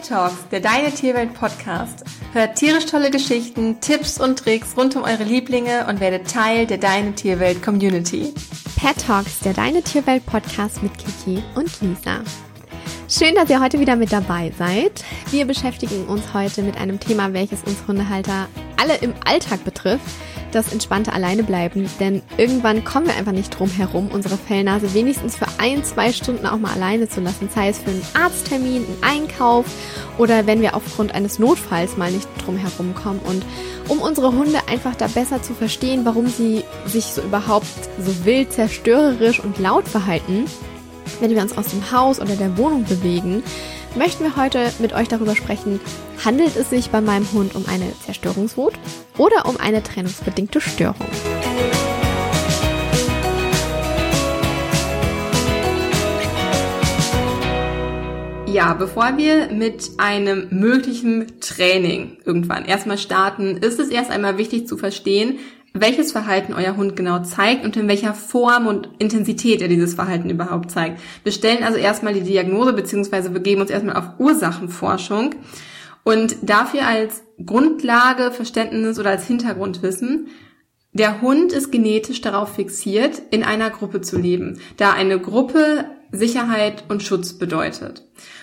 Talks, der Deine Tierwelt Podcast. Hört tierisch tolle Geschichten, Tipps und Tricks rund um eure Lieblinge und werdet Teil der Deine Tierwelt Community. Pet Talks, der Deine Tierwelt Podcast mit Kiki und Lisa. Schön, dass ihr heute wieder mit dabei seid. Wir beschäftigen uns heute mit einem Thema, welches uns Hundehalter alle im Alltag betrifft. Das entspannte Alleinebleiben, denn irgendwann kommen wir einfach nicht drum herum, unsere Fellnase wenigstens für 1-2 Stunden auch mal alleine zu lassen, sei es für einen Arzttermin, einen Einkauf oder wenn wir aufgrund eines Notfalls mal nicht drum herum kommen. Und um unsere Hunde einfach da besser zu verstehen, warum sie sich so überhaupt so wild, zerstörerisch und laut verhalten, wenn wir uns aus dem Haus oder der Wohnung bewegen, möchten wir heute mit euch darüber sprechen, handelt es sich bei meinem Hund um eine Zerstörungswut oder um eine trennungsbedingte Störung? Ja, bevor wir mit einem möglichen Training irgendwann erstmal starten, ist es erst einmal wichtig zu verstehen, welches Verhalten euer Hund genau zeigt und in welcher Form und Intensität er dieses Verhalten überhaupt zeigt. Wir stellen also erstmal die Diagnose bzw. begeben uns erstmal auf Ursachenforschung und dafür als Grundlage, Verständnis oder als Hintergrundwissen: Der Hund ist genetisch darauf fixiert, in einer Gruppe zu leben, da eine Gruppe Sicherheit und Schutz bedeutet.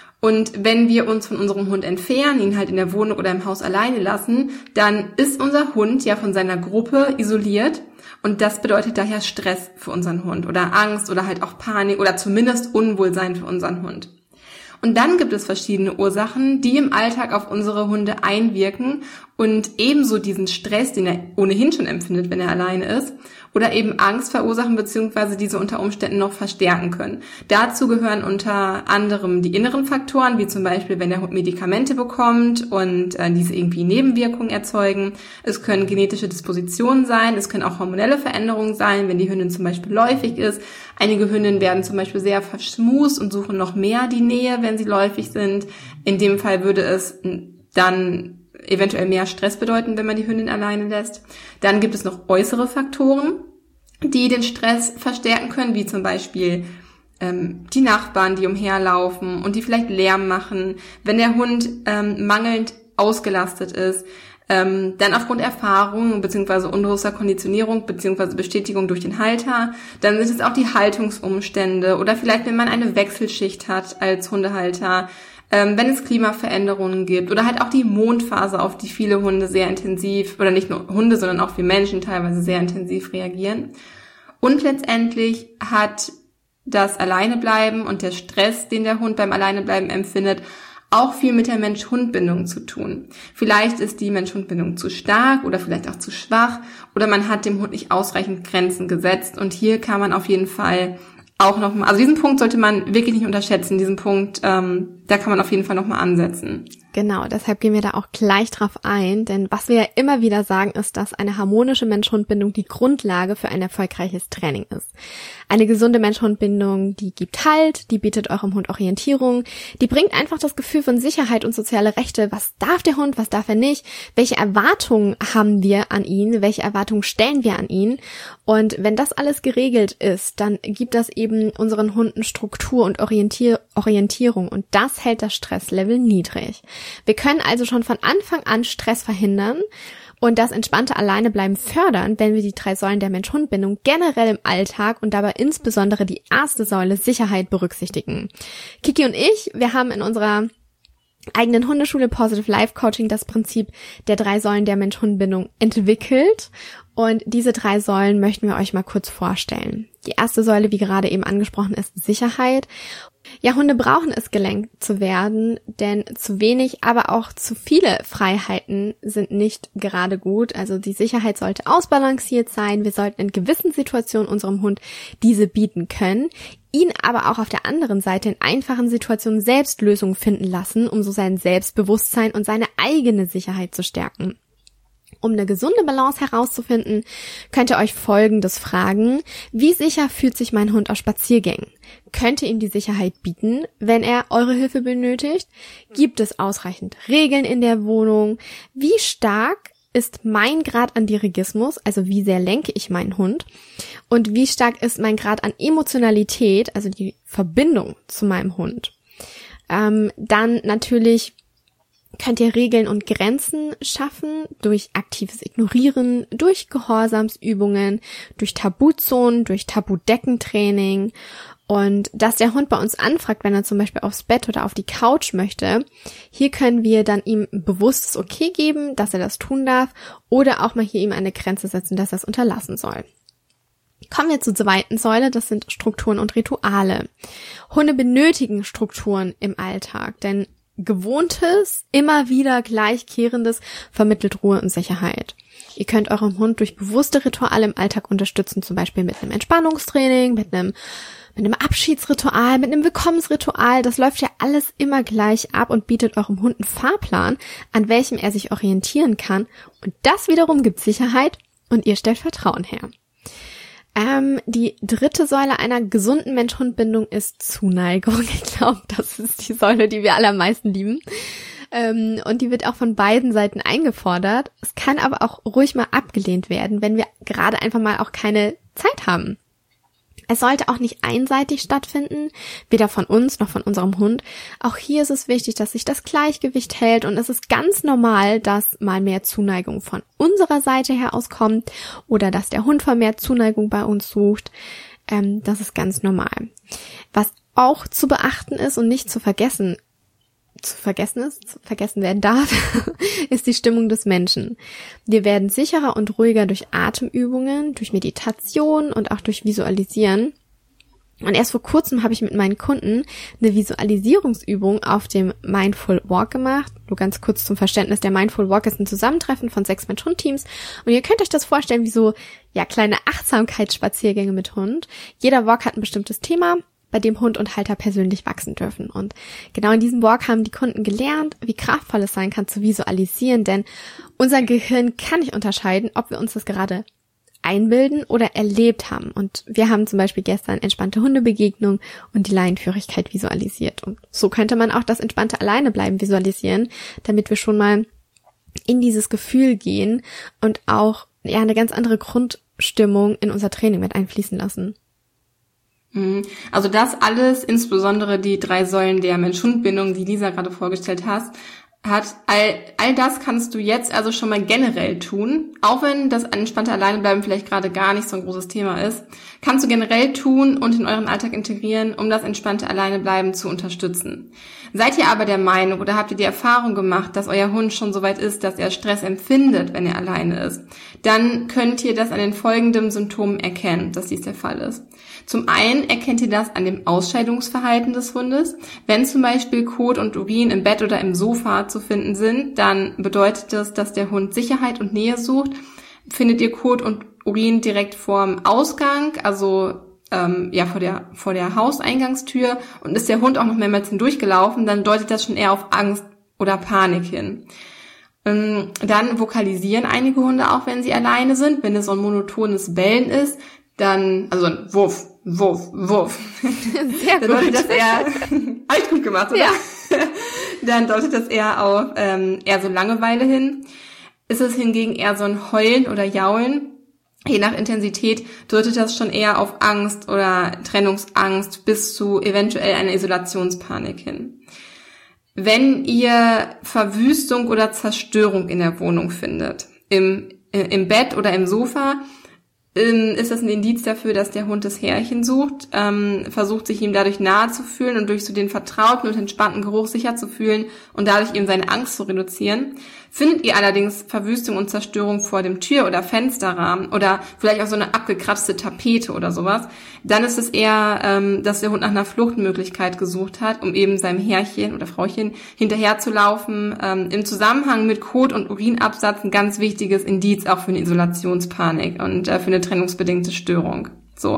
Und wenn wir uns von unserem Hund entfernen, ihn halt in der Wohnung oder im Haus alleine lassen, dann ist unser Hund ja von seiner Gruppe isoliert und das bedeutet daher Stress für unseren Hund oder Angst oder halt auch Panik oder zumindest Unwohlsein für unseren Hund. Und dann gibt es verschiedene Ursachen, die im Alltag auf unsere Hunde einwirken und ebenso diesen Stress, den er ohnehin schon empfindet, wenn er alleine ist, oder eben Angst verursachen bzw. diese unter Umständen noch verstärken können. Dazu gehören unter anderem die inneren Faktoren, wie zum Beispiel, wenn der Hund Medikamente bekommt und diese irgendwie Nebenwirkungen erzeugen. Es können genetische Dispositionen sein, es können auch hormonelle Veränderungen sein, wenn die Hündin zum Beispiel läufig ist. Einige Hündinnen werden zum Beispiel sehr verschmust und suchen noch mehr die Nähe, wenn sie läufig sind. In dem Fall würde es dann eventuell mehr Stress bedeuten, wenn man die Hündin alleine lässt. Dann gibt es noch äußere Faktoren, die den Stress verstärken können, wie zum Beispiel die Nachbarn, die umherlaufen und die vielleicht Lärm machen. Wenn der Hund mangelnd ausgelastet ist, dann aufgrund Erfahrung bzw. unbewusster Konditionierung bzw. Bestätigung durch den Halter, dann sind es auch die Haltungsumstände oder vielleicht, wenn man eine Wechselschicht hat als Hundehalter, wenn es Klimaveränderungen gibt oder halt auch die Mondphase, auf die viele Hunde sehr intensiv, oder nicht nur Hunde, sondern auch wir Menschen teilweise sehr intensiv reagieren. Und letztendlich hat das Alleinebleiben und der Stress, den der Hund beim Alleinebleiben empfindet, auch viel mit der Mensch-Hund-Bindung zu tun. Vielleicht ist die Mensch-Hund-Bindung zu stark oder vielleicht auch zu schwach oder man hat dem Hund nicht ausreichend Grenzen gesetzt und hier kann man auf jeden Fall auch nochmal, also diesen Punkt sollte man wirklich nicht unterschätzen, diesen Punkt, da kann man auf jeden Fall nochmal ansetzen. Genau, deshalb gehen wir da auch gleich drauf ein, denn was wir ja immer wieder sagen, ist, dass eine harmonische Mensch-Hund-Bindung die Grundlage für ein erfolgreiches Training ist. Eine gesunde Mensch-Hund-Bindung, die gibt Halt, die bietet eurem Hund Orientierung, die bringt einfach das Gefühl von Sicherheit und soziale Rechte. Was darf der Hund, was darf er nicht? Welche Erwartungen haben wir an ihn? Welche Erwartungen stellen wir an ihn? Und wenn das alles geregelt ist, dann gibt das eben unseren Hunden Struktur und Orientierung und das hält das Stresslevel niedrig. Wir können also schon von Anfang an Stress verhindern und das entspannte Alleinebleiben fördern, wenn wir die 3 Säulen der Mensch-Hund-Bindung generell im Alltag und dabei insbesondere die erste Säule Sicherheit berücksichtigen. Kiki und ich, wir haben in unserer eigenen Hundeschule Positive Life Coaching das Prinzip der 3 Säulen der Mensch-Hund-Bindung entwickelt und diese 3 Säulen möchten wir euch mal kurz vorstellen. Die erste Säule, wie gerade eben angesprochen, ist Sicherheit. Ja, Hunde brauchen es, gelenkt zu werden, denn zu wenig, aber auch zu viele Freiheiten sind nicht gerade gut. Also die Sicherheit sollte ausbalanciert sein. Wir sollten in gewissen Situationen unserem Hund diese bieten können, ihn aber auch auf der anderen Seite in einfachen Situationen selbst Lösungen finden lassen, um so sein Selbstbewusstsein und seine eigene Sicherheit zu stärken. Um eine gesunde Balance herauszufinden, könnt ihr euch Folgendes fragen: Wie sicher fühlt sich mein Hund auf Spaziergängen? Könnt ihr ihm die Sicherheit bieten, wenn er eure Hilfe benötigt? Gibt es ausreichend Regeln in der Wohnung? Wie stark ist mein Grad an Dirigismus, also wie sehr lenke ich meinen Hund? Und wie stark ist mein Grad an Emotionalität, also die Verbindung zu meinem Hund? Dann natürlich könnt ihr Regeln und Grenzen schaffen durch aktives Ignorieren, durch Gehorsamsübungen, durch Tabuzonen, durch Tabudeckentraining. Und dass der Hund bei uns anfragt, wenn er zum Beispiel aufs Bett oder auf die Couch möchte, hier können wir dann ihm bewusstes Okay geben, dass er das tun darf oder auch mal hier ihm eine Grenze setzen, dass er es unterlassen soll. Kommen wir zur zweiten Säule, das sind Strukturen und Rituale. Hunde benötigen Strukturen im Alltag, denn Gewohntes, immer wieder Gleichkehrendes vermittelt Ruhe und Sicherheit. Ihr könnt eurem Hund durch bewusste Rituale im Alltag unterstützen, zum Beispiel mit einem Entspannungstraining, mit einem Abschiedsritual, mit einem Willkommensritual. Das läuft ja alles immer gleich ab und bietet eurem Hund einen Fahrplan, an welchem er sich orientieren kann. Und das wiederum gibt Sicherheit und ihr stellt Vertrauen her. Die dritte Säule einer gesunden Mensch-Hund-Bindung ist Zuneigung. Ich glaube, das ist die Säule, die wir alle am meisten lieben. Und die wird auch von beiden Seiten eingefordert. Es kann aber auch ruhig mal abgelehnt werden, wenn wir gerade einfach mal auch keine Zeit haben. Es sollte auch nicht einseitig stattfinden, weder von uns noch von unserem Hund. Auch hier ist es wichtig, dass sich das Gleichgewicht hält und es ist ganz normal, dass mal mehr Zuneigung von unserer Seite her auskommt oder dass der Hund vermehrt Zuneigung bei uns sucht. Das ist ganz normal. Was auch zu beachten ist und nicht zu vergessen werden darf, ist die Stimmung des Menschen. Wir werden sicherer und ruhiger durch Atemübungen, durch Meditation und auch durch Visualisieren. Und erst vor kurzem habe ich mit meinen Kunden eine Visualisierungsübung auf dem Mindful Walk gemacht. Nur ganz kurz zum Verständnis, der Mindful Walk ist ein Zusammentreffen von 6 Mensch-Hund-Teams. Und ihr könnt euch das vorstellen wie so, ja, kleine Achtsamkeitsspaziergänge mit Hund. Jeder Walk hat ein bestimmtes Thema, bei dem Hund und Halter persönlich wachsen dürfen. Und genau in diesem Walk haben die Kunden gelernt, wie kraftvoll es sein kann zu visualisieren, denn unser Gehirn kann nicht unterscheiden, ob wir uns das gerade einbilden oder erlebt haben. Und wir haben zum Beispiel gestern entspannte Hundebegegnung und die Leinenführigkeit visualisiert. Und so könnte man auch das entspannte Alleinebleiben visualisieren, damit wir schon mal in dieses Gefühl gehen und auch ja eine ganz andere Grundstimmung in unser Training mit einfließen lassen. Also das alles, insbesondere die 3 Säulen der Mensch-Hund-Bindung, die Lisa gerade vorgestellt hat, all das kannst du jetzt also schon mal generell tun. Auch wenn das entspannte Alleinebleiben vielleicht gerade gar nicht so ein großes Thema ist, kannst du generell tun und in euren Alltag integrieren, um das entspannte Alleinebleiben zu unterstützen. Seid ihr aber der Meinung oder habt ihr die Erfahrung gemacht, dass euer Hund schon so weit ist, dass er Stress empfindet, wenn er alleine ist, dann könnt ihr das an den folgenden Symptomen erkennen, dass dies der Fall ist. Zum einen erkennt ihr das an dem Ausscheidungsverhalten des Hundes. Wenn zum Beispiel Kot und Urin im Bett oder im Sofa zu finden sind, dann bedeutet das, dass der Hund Sicherheit und Nähe sucht. Findet ihr Kot und Urin direkt vorm Ausgang, also vor der Hauseingangstür, und ist der Hund auch noch mehrmals hindurchgelaufen, dann deutet das schon eher auf Angst oder Panik hin. Dann vokalisieren einige Hunde auch, wenn sie alleine sind. Wenn es so ein monotones Bellen ist, dann, also ein Wuff, Wuff, Wuff. Sehr gut. Dann deutet das eher, alles gut gemacht, oder? Ja. Dann deutet das eher auf eher so Langeweile hin. Ist es hingegen eher so ein Heulen oder Jaulen, je nach Intensität deutet das schon eher auf Angst oder Trennungsangst bis zu eventuell einer Isolationspanik hin. Wenn ihr Verwüstung oder Zerstörung in der Wohnung findet, im Bett oder im Sofa, ist das ein Indiz dafür, dass der Hund das Härchen sucht, versucht sich ihm dadurch nahe zu fühlen und durch so den vertrauten und entspannten Geruch sicher zu fühlen und dadurch eben seine Angst zu reduzieren. Findet ihr allerdings Verwüstung und Zerstörung vor dem Tür- oder Fensterrahmen oder vielleicht auch so eine abgekratzte Tapete oder sowas, dann ist es eher, dass der Hund nach einer Fluchtmöglichkeit gesucht hat, um eben seinem Herrchen oder Frauchen hinterherzulaufen. Im Zusammenhang mit Kot- und Urinabsatz ein ganz wichtiges Indiz auch für eine Isolationspanik und für eine trennungsbedingte Störung. So.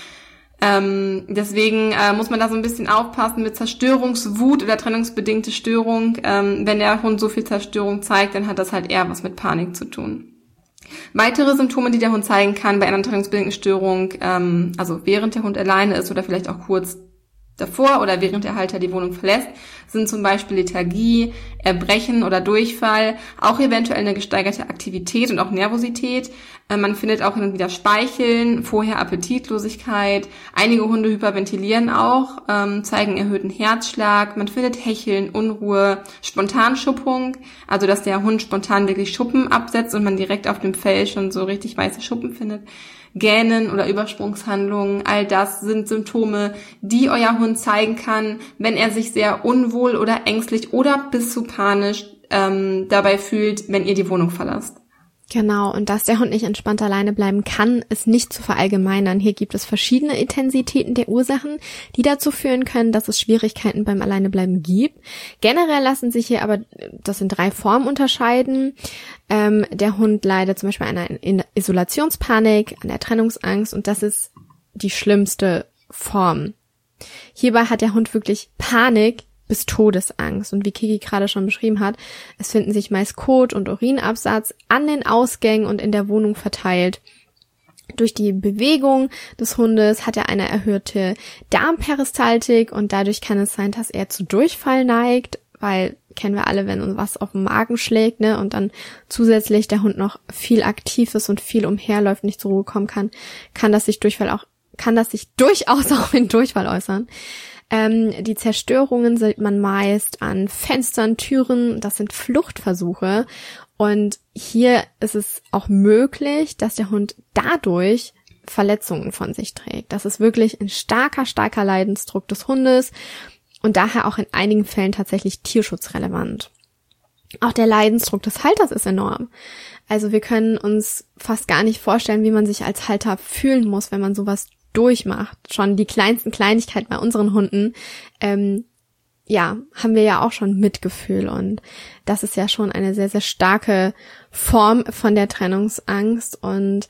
Deswegen muss man da so ein bisschen aufpassen mit Zerstörungswut oder trennungsbedingte Störung. Wenn der Hund so viel Zerstörung zeigt, dann hat das halt eher was mit Panik zu tun. Weitere Symptome, die der Hund zeigen kann bei einer trennungsbedingten Störung, also während der Hund alleine ist oder vielleicht auch kurz davor oder während der Halter die Wohnung verlässt, sind zum Beispiel Lethargie, Erbrechen oder Durchfall, auch eventuell eine gesteigerte Aktivität und auch Nervosität. Man findet auch hin und wieder Speicheln, vorher Appetitlosigkeit. Einige Hunde hyperventilieren auch, zeigen erhöhten Herzschlag. Man findet Hecheln, Unruhe, Spontanschuppung, also dass der Hund spontan wirklich Schuppen absetzt und man direkt auf dem Fell schon so richtig weiße Schuppen findet. Gähnen oder Übersprungshandlungen, all das sind Symptome, die euer Hund zeigen kann, wenn er sich sehr unwohl oder ängstlich oder bis zu panisch dabei fühlt, wenn ihr die Wohnung verlasst. Genau, und dass der Hund nicht entspannt alleine bleiben kann, ist nicht zu verallgemeinern. Hier gibt es verschiedene Intensitäten der Ursachen, die dazu führen können, dass es Schwierigkeiten beim Alleinebleiben gibt. Generell lassen sich hier aber das in 3 Formen unterscheiden. Der Hund leidet zum Beispiel an einer Isolationspanik, an der Trennungsangst und das ist die schlimmste Form. Hierbei hat der Hund wirklich Panik bis Todesangst. Und wie Kiki gerade schon beschrieben hat, es finden sich meist Kot- und Urinabsatz an den Ausgängen und in der Wohnung verteilt. Durch die Bewegung des Hundes hat er eine erhöhte Darmperistaltik und dadurch kann es sein, dass er zu Durchfall neigt, weil kennen wir alle, wenn uns was auf den Magen schlägt, ne, und dann zusätzlich der Hund noch viel aktiv ist und viel umherläuft, nicht zur Ruhe kommen kann das sich durchaus auch in Durchfall äußern. Die Zerstörungen sieht man meist an Fenstern, Türen, das sind Fluchtversuche und hier ist es auch möglich, dass der Hund dadurch Verletzungen von sich trägt. Das ist wirklich ein starker Leidensdruck des Hundes und daher auch in einigen Fällen tatsächlich tierschutzrelevant. Auch der Leidensdruck des Halters ist enorm. Also wir können uns fast gar nicht vorstellen, wie man sich als Halter fühlen muss, wenn man sowas durchmacht. Schon die kleinsten Kleinigkeiten bei unseren Hunden, haben wir ja auch schon Mitgefühl und das ist ja schon eine sehr, sehr starke Form von der Trennungsangst und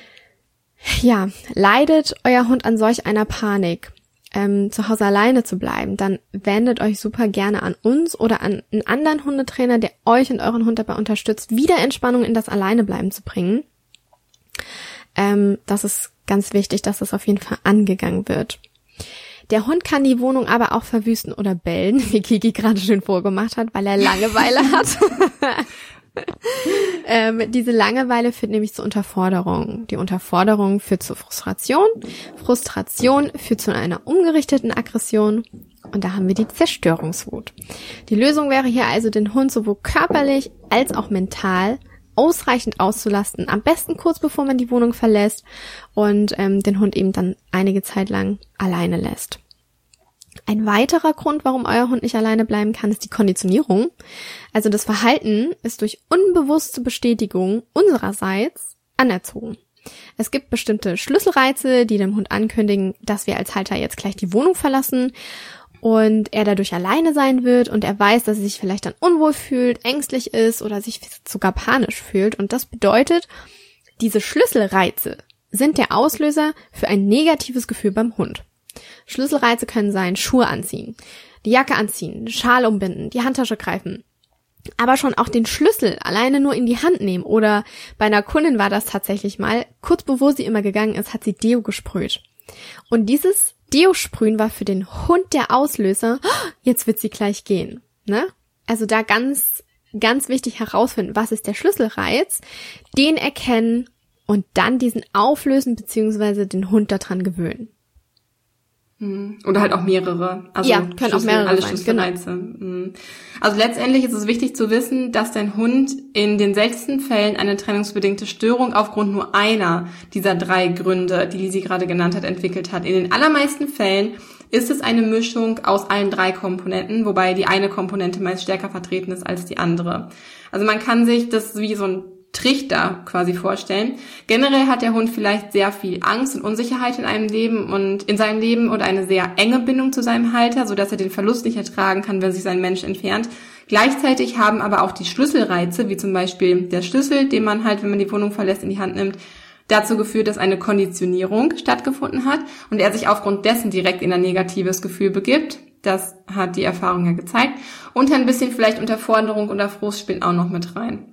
ja, leidet euer Hund an solch einer Panik, zu Hause alleine zu bleiben, dann wendet euch super gerne an uns oder an einen anderen Hundetrainer, der euch und euren Hund dabei unterstützt, wieder Entspannung in das Alleinebleiben zu bringen. Das ist ganz wichtig, dass das auf jeden Fall angegangen wird. Der Hund kann die Wohnung aber auch verwüsten oder bellen, wie Kiki gerade schön vorgemacht hat, weil er Langeweile hat. Diese Langeweile führt nämlich zur Unterforderung. Die Unterforderung führt zur Frustration. Frustration führt zu einer umgerichteten Aggression. Und da haben wir die Zerstörungswut. Die Lösung wäre hier also, den Hund sowohl körperlich als auch mental ausreichend auszulasten, am besten kurz bevor man die Wohnung verlässt und den Hund eben dann einige Zeit lang alleine lässt. Ein weiterer Grund, warum euer Hund nicht alleine bleiben kann, ist die Konditionierung. Also das Verhalten ist durch unbewusste Bestätigung unsererseits anerzogen. Es gibt bestimmte Schlüsselreize, die dem Hund ankündigen, dass wir als Halter jetzt gleich die Wohnung verlassen und er dadurch alleine sein wird und er weiß, dass er sich vielleicht dann unwohl fühlt, ängstlich ist oder sich sogar panisch fühlt. Und das bedeutet, diese Schlüsselreize sind der Auslöser für ein negatives Gefühl beim Hund. Schlüsselreize können sein, Schuhe anziehen, die Jacke anziehen, Schal umbinden, die Handtasche greifen, aber schon auch den Schlüssel alleine nur in die Hand nehmen. Oder bei einer Kundin war das tatsächlich mal, kurz bevor sie immer gegangen ist, hat sie Deo gesprüht. Und dieses Deo-Sprühen war für den Hund der Auslöser, jetzt wird sie gleich gehen. Ne? Also da ganz, ganz wichtig herausfinden, was ist der Schlüsselreiz, den erkennen und dann diesen auflösen bzw. den Hund daran gewöhnen. Oder halt auch mehrere. Also ja, können auch mehrere alle sein, Schlüsselreize. Genau. Also letztendlich ist es wichtig zu wissen, dass dein Hund in den seltensten Fällen eine trennungsbedingte Störung aufgrund nur einer dieser 3 Gründe, die sie gerade genannt hat, entwickelt hat. In den allermeisten Fällen ist es eine Mischung aus allen 3 Komponenten, wobei die eine Komponente meist stärker vertreten ist als die andere. Also man kann sich das wie so ein Trichter quasi vorstellen. Generell hat der Hund vielleicht sehr viel Angst und Unsicherheit in seinem Leben oder eine sehr enge Bindung zu seinem Halter, sodass er den Verlust nicht ertragen kann, wenn sich sein Mensch entfernt. Gleichzeitig haben aber auch die Schlüsselreize, wie zum Beispiel der Schlüssel, den man halt, wenn man die Wohnung verlässt, in die Hand nimmt, dazu geführt, dass eine Konditionierung stattgefunden hat und er sich aufgrund dessen direkt in ein negatives Gefühl begibt. Das hat die Erfahrung ja gezeigt. Und ein bisschen vielleicht Unterforderung oder Frust spielt auch noch mit rein.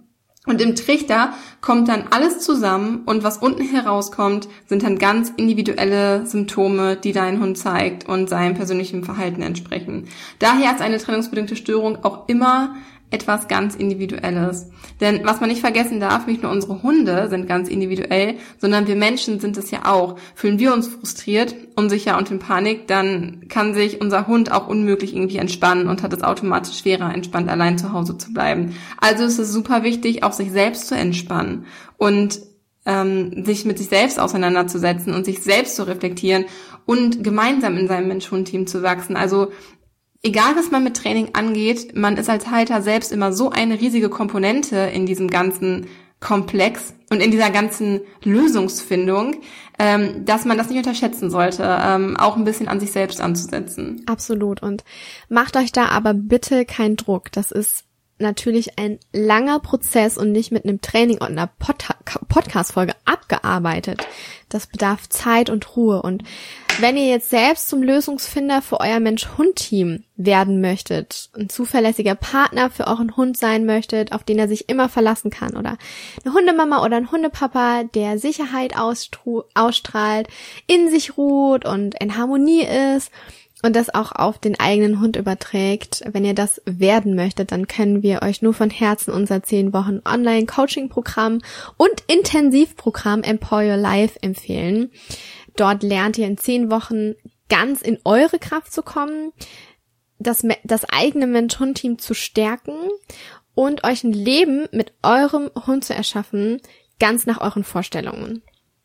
Und im Trichter kommt dann alles zusammen und was unten herauskommt, sind dann ganz individuelle Symptome, die dein Hund zeigt und seinem persönlichen Verhalten entsprechen. Daher ist eine trennungsbedingte Störung auch immer etwas ganz Individuelles. Denn was man nicht vergessen darf, nicht nur unsere Hunde sind ganz individuell, sondern wir Menschen sind es ja auch. Fühlen wir uns frustriert, unsicher und in Panik, dann kann sich unser Hund auch unmöglich irgendwie entspannen und hat es automatisch schwerer, entspannt allein zu Hause zu bleiben. Also ist es super wichtig, auch sich selbst zu entspannen und sich mit sich selbst auseinanderzusetzen und sich selbst zu reflektieren und gemeinsam in seinem Mensch-Hund-Team zu wachsen. Also egal, was man mit Training angeht, man ist als Halter selbst immer so eine riesige Komponente in diesem ganzen Komplex und in dieser ganzen Lösungsfindung, dass man das nicht unterschätzen sollte, auch ein bisschen an sich selbst anzusetzen. Absolut. Und macht euch da aber bitte keinen Druck. Das ist natürlich ein langer Prozess und nicht mit einem Training und einer Podcast-Folge abgearbeitet. Das bedarf Zeit und Ruhe. Und wenn ihr jetzt selbst zum Lösungsfinder für euer Mensch-Hund-Team werden möchtet, ein zuverlässiger Partner für euren Hund sein möchtet, auf den er sich immer verlassen kann, oder eine Hundemama oder ein Hundepapa, der Sicherheit ausstrahlt, in sich ruht und in Harmonie ist, und das auch auf den eigenen Hund überträgt, wenn ihr das werden möchtet, dann können wir euch nur von Herzen unser 10 Wochen Online-Coaching-Programm und Intensivprogramm Empower Your Life empfehlen. Dort lernt ihr in 10 Wochen ganz in eure Kraft zu kommen, das eigene Mensch-Hund-Team zu stärken und euch ein Leben mit eurem Hund zu erschaffen, ganz nach euren Vorstellungen.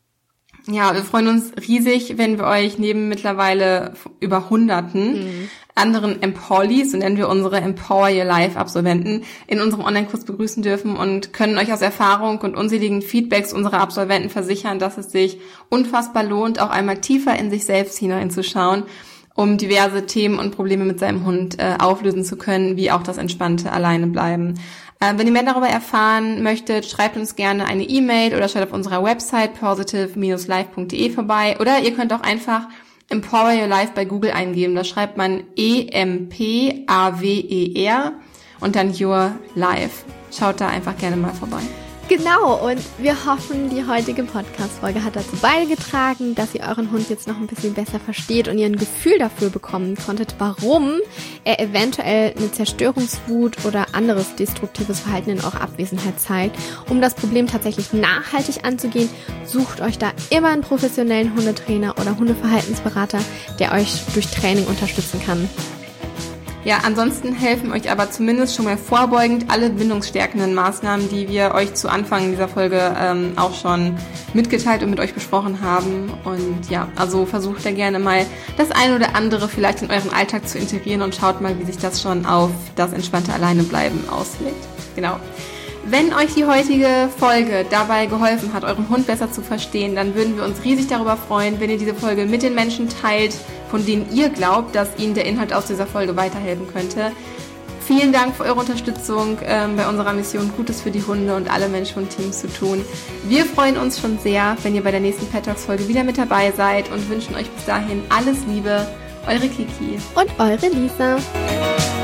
Ja, wir freuen uns riesig, wenn wir euch neben mittlerweile über Hunderten anderen Empowerlies, so nennen wir unsere Empower Your Life Absolventen, in unserem Online-Kurs begrüßen dürfen und können euch aus Erfahrung und unzähligen Feedbacks unserer Absolventen versichern, dass es sich unfassbar lohnt, auch einmal tiefer in sich selbst hineinzuschauen, um diverse Themen und Probleme mit seinem Hund auflösen zu können, wie auch das entspannte Alleinebleiben. Wenn ihr mehr darüber erfahren möchtet, schreibt uns gerne eine E-Mail oder schaut auf unserer Website positive-life.de vorbei. Oder ihr könnt auch einfach Empower Your Life bei Google eingeben. Da schreibt man EMPAWER und dann Your Life. Schaut da einfach gerne mal vorbei. Genau, und wir hoffen, die heutige Podcast-Folge hat dazu beigetragen, dass ihr euren Hund jetzt noch ein bisschen besser versteht und ihr ein Gefühl dafür bekommen konntet, warum er eventuell eine Zerstörungswut oder anderes destruktives Verhalten in eurer Abwesenheit zeigt. Um das Problem tatsächlich nachhaltig anzugehen, sucht euch da immer einen professionellen Hundetrainer oder Hundeverhaltensberater, der euch durch Training unterstützen kann. Ja, ansonsten helfen euch aber zumindest schon mal vorbeugend alle bindungsstärkenden Maßnahmen, die wir euch zu Anfang dieser Folge auch schon mitgeteilt und mit euch besprochen haben. Und ja, also versucht da gerne mal das eine oder andere vielleicht in euren Alltag zu integrieren und schaut mal, wie sich das schon auf das entspannte Alleinebleiben auswirkt. Genau. Wenn euch die heutige Folge dabei geholfen hat, euren Hund besser zu verstehen, dann würden wir uns riesig darüber freuen, wenn ihr diese Folge mit den Menschen teilt, von denen ihr glaubt, dass ihnen der Inhalt aus dieser Folge weiterhelfen könnte. Vielen Dank für eure Unterstützung bei unserer Mission, Gutes für die Hunde und alle Mensch-Hund-Teams zu tun. Wir freuen uns schon sehr, wenn ihr bei der nächsten Pet Talks Folge wieder mit dabei seid und wünschen euch bis dahin alles Liebe. Eure Kiki und eure Lisa.